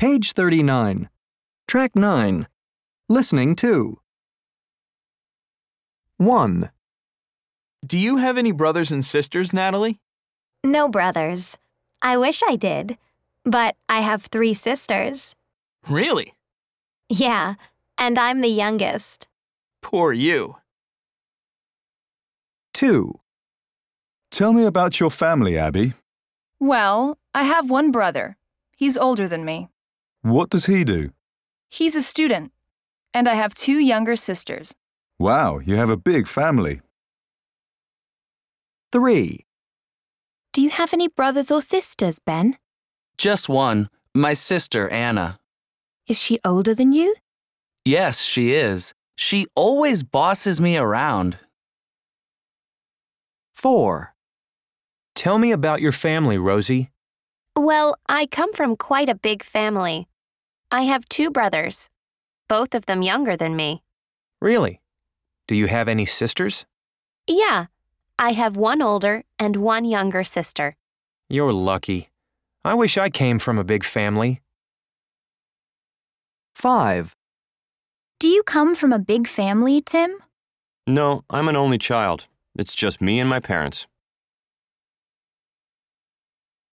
Page 39. Track 9. Listening to. 1, Do you have any brothers and sisters, Natalie? No brothers. I wish I did. But I have 3 sisters. Really? Yeah, and I'm the youngest. Poor you. 2, Tell me about your family, Abby. Well, I have one brother. He's older than me. What does he do? He's a student. And I have 2 younger sisters. Wow, you have a big family. 3, Do you have any brothers or sisters, Ben? Just one, my sister, Anna. Is she older than you? Yes, she is. She always bosses me around. 4. Tell me about your family, Rosie. Well, I come from quite a big family. I have 2 brothers, both of them younger than me. Really? Do you have any sisters? Yeah, I have 1 older and 1 younger sister. You're lucky. I wish I came from a big family. 5, Do you come from a big family, Tim? No, I'm an only child. It's just me and my parents.